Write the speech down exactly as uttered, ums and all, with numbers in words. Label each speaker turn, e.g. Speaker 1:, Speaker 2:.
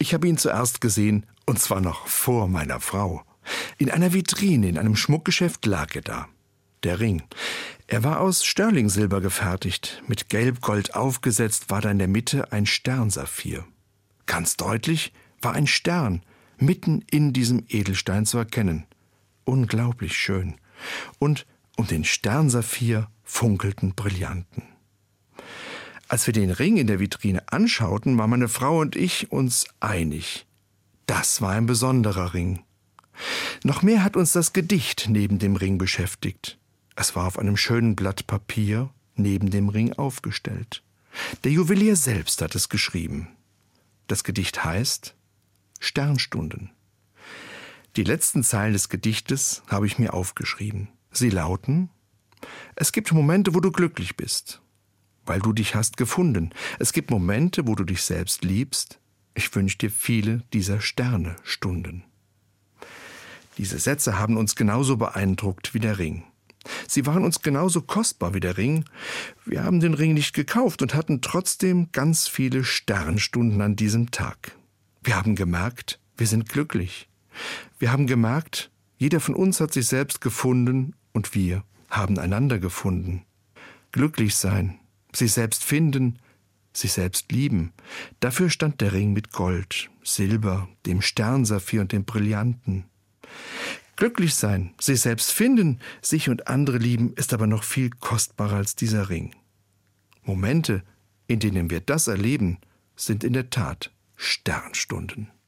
Speaker 1: Ich habe ihn zuerst gesehen, und zwar noch vor meiner Frau. In einer Vitrine in einem Schmuckgeschäft lag er da. Der Ring. Er war aus Sterlingsilber gefertigt. Mit Gelbgold aufgesetzt war da in der Mitte ein Sternsaphir. Ganz deutlich war ein Stern mitten in diesem Edelstein zu erkennen. Unglaublich schön. Und um den Sternsaphir funkelten Brillanten. Als wir den Ring in der Vitrine anschauten, war meine Frau und ich uns einig. Das war ein besonderer Ring. Noch mehr hat uns das Gedicht neben dem Ring beschäftigt. Es war auf einem schönen Blatt Papier neben dem Ring aufgestellt. Der Juwelier selbst hat es geschrieben. Das Gedicht heißt Sternstunden. Die letzten Zeilen des Gedichtes habe ich mir aufgeschrieben. Sie lauten: Es gibt Momente, wo du glücklich bist, weil du dich hast gefunden. Es gibt Momente, wo du dich selbst liebst. Ich wünsche dir viele dieser Sternestunden. Diese Sätze haben uns genauso beeindruckt wie der Ring. Sie waren uns genauso kostbar wie der Ring. Wir haben den Ring nicht gekauft und hatten trotzdem ganz viele Sternstunden an diesem Tag. Wir haben gemerkt, wir sind glücklich. Wir haben gemerkt, jeder von uns hat sich selbst gefunden und wir haben einander gefunden. Glücklich sein, sich selbst finden, sich selbst lieben. Dafür stand der Ring mit Gold, Silber, dem Sternsaphir und dem Brillanten. Glücklich sein, sich selbst finden, sich und andere lieben, ist aber noch viel kostbarer als dieser Ring. Momente, in denen wir das erleben, sind in der Tat Sternstunden.